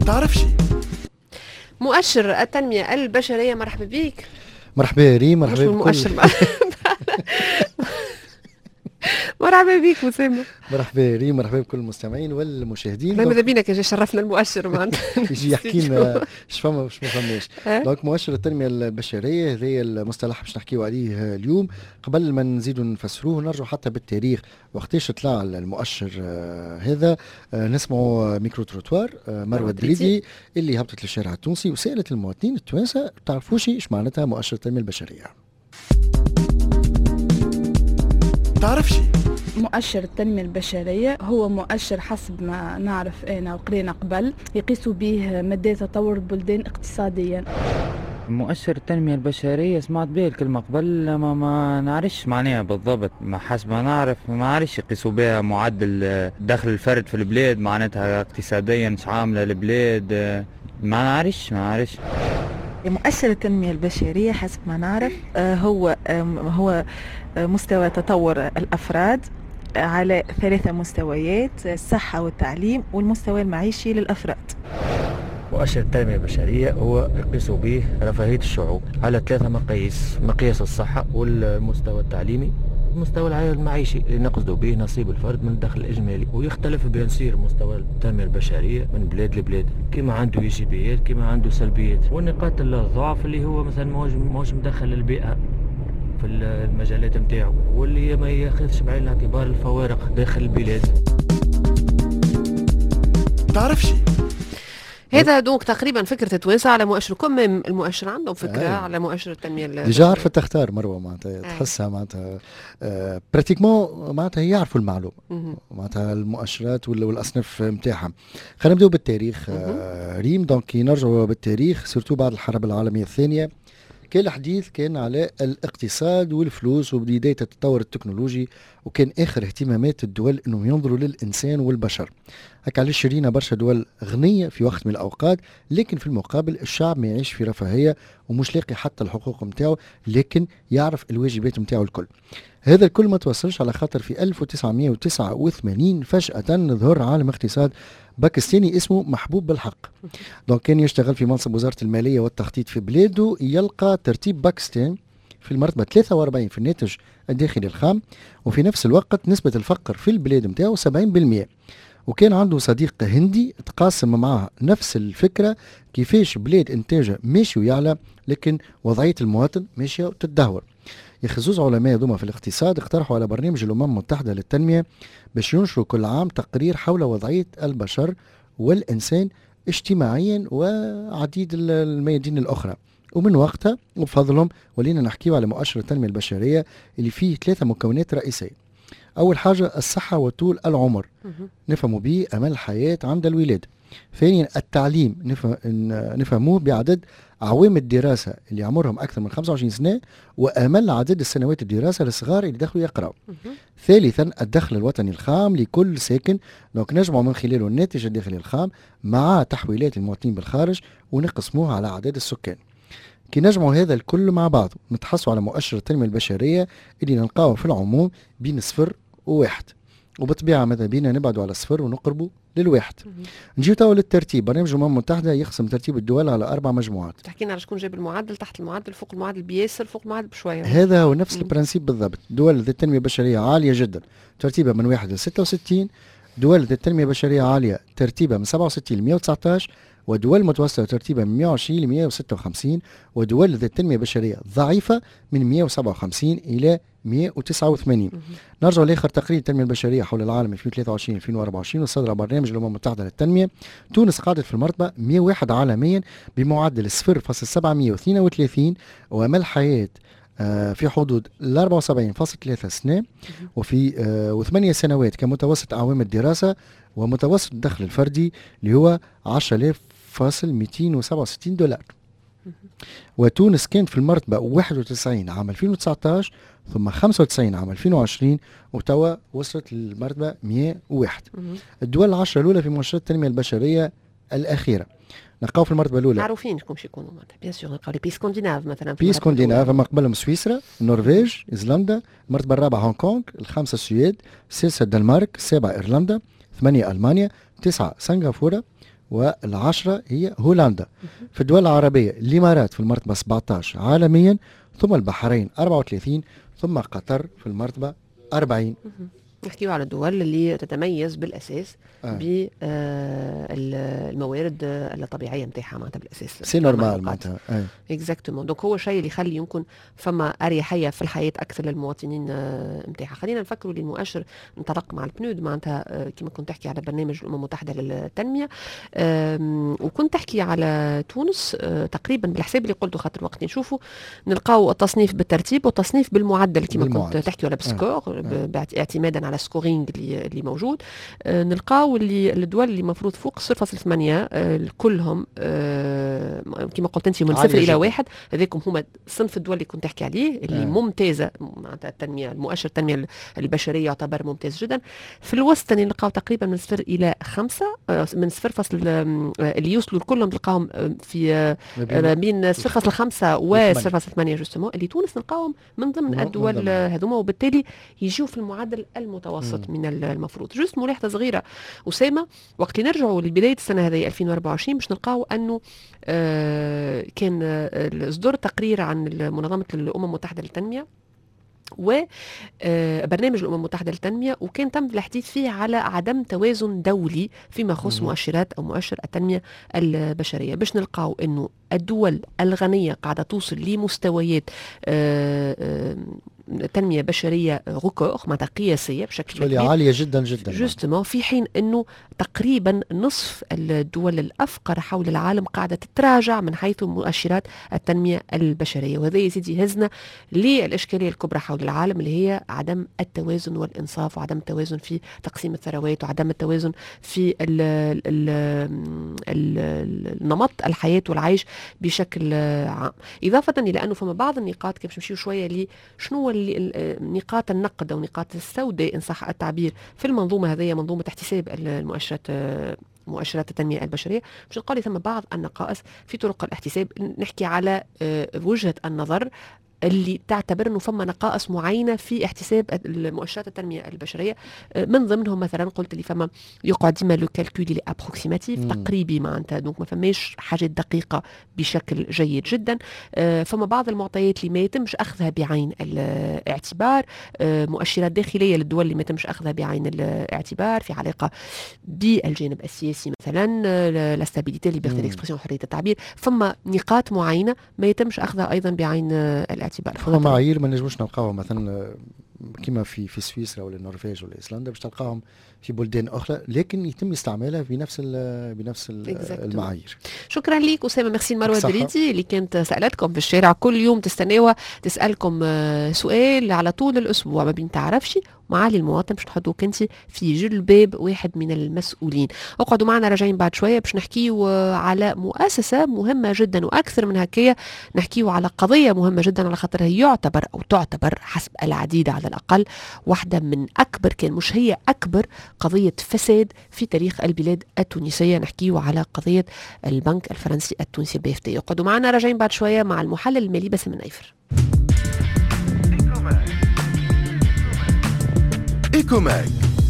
تعرفش مؤشر التنمية البشرية. مرحبا بك. مرحبا ريم. مرحبا بكل المؤشر مرحبا بك مسامة. مرحبا ريم. مرحبا بكل المستمعين والمشاهدين. ماذا بينك يا شرفنا المؤشر معناتها يجي يحكي لنا اش فما واش ما فماش. دونك مؤشر التنمية البشرية هذا المصطلح باش نحكيو عليه اليوم. قبل ما نزيدوا نفسروه نرجعوا حتى بالتاريخ وقتاش طلع المؤشر هذا. نسمعوا ميكرو تروتوار مروة دريدي اللي هبطت للشارع التونسي وسألت المواطنين التوانسة تعرفوش ايش معناتها مؤشر التنمية البشرية. تعرفش مؤشر التنمية البشرية هو مؤشر حسب ما نعرف أنا وقرينا قبل يقيسوا به مدى تطور البلدان اقتصاديا. مؤشر التنمية البشرية سمعت به الكلمة قبل ما نعرفش معناها بالضبط. ما حسب ما نعرف ما عارفش يقيسوا بها معدل دخل الفرد في البلاد معناتها اقتصاديا ايش عاملة البلاد. ما نعرفش مؤشر التنمية البشرية حسب ما نعرف هو مستوى تطور الأفراد على 3 مستويات: الصحة والتعليم والمستوى المعيشي للأفراد. مؤشر التنمية البشرية هو يقيس به رفاهية الشعوب على 3 مقاييس: مقياس الصحة والمستوى التعليمي المستوى المعيشي اللي نقصد به نصيب الفرد من الدخل الإجمالي. ويختلف بينصير مستوى التنمية البشرية من بلاد لبلاد، كما عنده إيجابيات كما عنده سلبيات. والنقاط الضعف اللي هو مثلا موش مدخل البيئة في المجالات متاعه، واللي ما ياخذش بعين الاعتبار الفوارق داخل البلاد. تعرفش هذا دونك تقريبا فكرة توانسة على مؤشركم. المؤشر عندهم فكرة على مؤشر التنمية ديجا عرفت تختار مروة معناتها تحسها معناتها براتيكمون معناتها يعرفوا المعلومة معناتها المؤشرات والأصناف متاعها. خلينا نبداو بالتاريخ ريم. دونك نرجعوا بالتاريخ سورتو بعد الحرب العالمية الثانية كان الحديث كان على الاقتصاد والفلوس وبداية التطور التكنولوجي، وكان آخر اهتمامات الدول أنهم ينظروا للإنسان والبشر. هكا علاش شرينا برشا دول غنية في وقت من الأوقات، لكن في المقابل الشعب ما يعيش في رفاهية ومش لاقي حتى الحقوق متاعه، لكن يعرف الواجبات متاعه الكل. هذا الكل ما توصلش على خاطر في 1989 فجأة ظهر عالم اقتصاد باكستاني اسمه محبوب بالحق. دونك كان يشتغل في منصب وزارة المالية والتخطيط في بلاده، يلقى ترتيب باكستان في المرتبة 43 في الناتج الداخلي الخام، وفي نفس الوقت نسبة الفقر في البلاد متاعه 70%. وكان عنده صديق هندي تقاسم معاه نفس الفكرة، كيفاش بلاد انتاجه ماشي ويعلى لكن وضعية المواطن ماشية وتتدهور. يخصوص علماء دوما في الاقتصاد اقترحوا على برنامج الأمم المتحدة للتنمية باش ينشروا كل عام تقرير حول وضعية البشر والإنسان اجتماعيا وعديد الميادين الأخرى. ومن وقتها وبفضلهم ولينا نحكيو على مؤشر التنمية البشرية اللي فيه 3 مكونات رئيسية. أول حاجة الصحة وطول العمر، نفهموا به أمل الحياة عند الولادة. ثانيا التعليم، نفهموه بعدد أعوام الدراسة اللي عمرهم أكثر من 25 سنة وأمل عدد السنوات الدراسة للصغار اللي دخلوا يقرأوا. ثالثا الدخل الوطني الخام لكل ساكن، دونك نجمعوا من خلاله الناتج الداخلي الخام مع تحويلات المواطنين بالخارج ونقسموه على عدد السكان. كي نجمعوا هذا الكل مع بعض نتحصلوا على مؤشر التنمية البشرية اللي نلقاوه في العموم بين 0 و1، وبالطبيعة ماذا بينا نبعدوا على 0 ونقربوا لل1. نجيو توا للترتيب. برنامج الأمم المتحدة يقسم ترتيب الدول على 4 مجموعات. تحكينا على شكون جاب المعدل، تحت المعدل، فوق المعدل بياسر، فوق المعدل بشوية. هذا هو نفس البرنسيب بالضبط. دول ذات التنمية البشرية عالية جدا ترتيبها من 1 ل 66، دول ذات التنمية البشرية عالية ترتيبها من 67 ل 119، ودول متوسطة ترتيبها من 120 ل 156، ودول ذات التنمية البشرية ضعيفة من 157 إلى 189. نرجع لآخر تقرير التنمية البشرية حول العالم 2023-2024 وصدر برنامج الأمم المتحدة للتنمية. تونس قعدت في المرتبة 101 عالميا بمعدل 0.732، وأمل حياة في حدود 74.3 سنة، وفي 8 سنوات كمتوسط أعوام الدراسة، ومتوسط الدخل الفردي اللي هو 10,267 دولار. وتونس كانت في المرتبة 91 عام 2019 ثم 95 عام 2020 وتوا وصلت للمرتبة 101. الدول العشرة الأولى في مؤشرات التنمية البشرية الأخيرة نلقاو في المرتبة الأولى معروفين شكون يكونوا بيان سور نلقاو لي بي سكونديناف مثلا. بي سكونديناف أما قبلهم سويسرا، النرويج، إيسلندا. المرتبة الرابعة هونغ كونغ، الخامسة السويد، السادسة الدنمارك، السابعة إيرلندا، 8 ألمانيا، 9 سنغافورة، والعشرة هي هولندا. في الدول العربية الإمارات في المرتبة 17 عالميا، ثم البحرين 34، ثم قطر في المرتبة 40. نحكيو على الدول اللي تتميز بالاساس بالموارد الطبيعيه نتاعها معناتها بالاساس سي نورمال معناتها. اكزاكتومون. دونك هو شيء اللي يخلي يمكن فما اريحيه في الحياه اكثر للمواطنين نتاعها. خلينا نفكروا اللي المؤشر انطلق مع البنود معناتها كما كنت تحكي على برنامج الامم المتحده للتنميه، وكنت تحكي على تونس تقريبا بالحساب اللي قلته خاطر وقت نشوفوا نلقاو التصنيف بالترتيب والتصنيف بالمعدل كما كنت تحكي ولا بسكور اعتمادا على سكورينج اللي موجود. نلقاو اللي الدول اللي مفروض فوق 0.8 كلهم كما قلت انت من 0 إلى 1. هذيكم هما صنف الدول اللي كنت تحكي عليه اللي ممتازه معناتها التنميه، المؤشر التنميه البشريه يعتبر ممتاز جدا. في الوسط نلقاو تقريبا من 0 إلى 5 من 0 اللي يوصلوا كلهم تلقاهم في بين 0.5 و 0.8 جوستومون. اللي تونس نلقاهم من ضمن الدول هذوما، وبالتالي يجيو في المعدل المتوسط من المفروض. جوست ملاحظه صغيره أسامة، وقت نرجعوا لبداية السنة هذه 2024 باش نلقاو أنه كان إصدار تقرير عن منظمة الأمم المتحدة للتنمية وبرنامج الأمم المتحدة للتنمية، وكان تم الحديث فيه على عدم توازن دولي فيما يخص مؤشرات أو مؤشر التنمية البشرية. باش نلقاو أنه الدول الغنية قاعدة توصل لمستويات تنمية بشرية ريكور معناتها قياسية بشكل كبير عالية جدا جدا جوستومون، في حين أنه تقريبا نصف الدول الأفقر حول العالم قاعدة تتراجع من حيث مؤشرات التنمية البشرية. وهذا يزيد يهزنا للإشكالية الكبرى حول العالم اللي هي عدم التوازن والإنصاف وعدم التوازن في تقسيم الثروات وعدم التوازن في النمط الحياة والعيش بشكل عام. إضافة إلى أنه فما بعض النقاط كيف نمشيو شوية شنو نقاط النقد أو نقاط السوداء إن صح التعبير في المنظومة هذه، منظومة احتساب مؤشرات التنمية البشرية. باش نلقى لي ثم بعض النقائص في طرق الاحتساب. نحكي على وجهة النظر اللي تعتبر انه فما نقائص معينه في احتساب المؤشرات التنميه البشريه. من ضمنهم مثلا قلت لي فما يقعد ديما لو كالكول اللي ابروكسيماتيف تقريبي معناتها، دونك ما فماش حاجات دقيقه بشكل جيد جدا. فما بعض المعطيات اللي ما يتمش اخذها بعين الاعتبار، مؤشرات داخليه للدول اللي ما يتمش اخذها بعين الاعتبار في علاقه بالجانب السياسي مثلا لا ستابيليتي ليبرتي ديكسبرسيون حريه التعبير. فما نقاط معينه ما يتمش اخذها ايضا بعين الاعتبار. فما معايير ما نجموش نلقاوها مثلا كما في سويسرا ولا النرويج ولا ايسلندا باش تلقاهم في بلدان اخرى، لكن يتم استعمالها بنفس المعايير. شكرا لك أسامة. ميرسي مروة دريدي اللي كانت سألتكم في الشارع كل يوم تستناوها تسألكم سؤال على طول الأسبوع ما بين تعرفش معالي المواطن باش تحطوك انت في جلباب واحد من المسؤولين. اقعدوا معنا راجعين بعد شويه باش نحكيو على مؤسسه مهمه جدا واكثر من هكايا، نحكيو على قضيه مهمه جدا على خاطرها يعتبر او تعتبر حسب العديد على الاقل واحده من اكبر، كان مش هي اكبر قضيه فساد في تاريخ البلاد التونسيه. نحكيو على قضيه البنك الفرنسي التونسي بي اف تي. اقعدوا معنا راجعين بعد شويه مع المحلل المالي باسم النايفر. إيكوماك